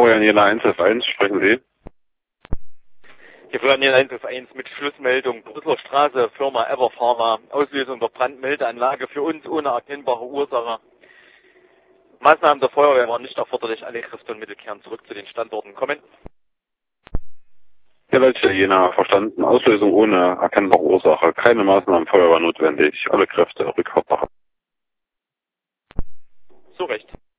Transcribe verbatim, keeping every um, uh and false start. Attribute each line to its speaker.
Speaker 1: Florian Jena eins F eins, sprechen Sie?
Speaker 2: Hier Florian Jena eins F eins mit Schlussmeldung. Brüsseler Straße, Firma Everpharma, Auslösung der Brandmeldeanlage für uns ohne erkennbare Ursache. Maßnahmen der Feuerwehr waren nicht erforderlich, alle Kräfte und Mittel kehren zurück zu den Standorten. Kommen.
Speaker 1: Ja, Leute, Jena, verstanden. Auslösung ohne erkennbare Ursache. Keine Maßnahmen Feuerwehr notwendig. Alle Kräfte rückfahrbar.
Speaker 2: So recht.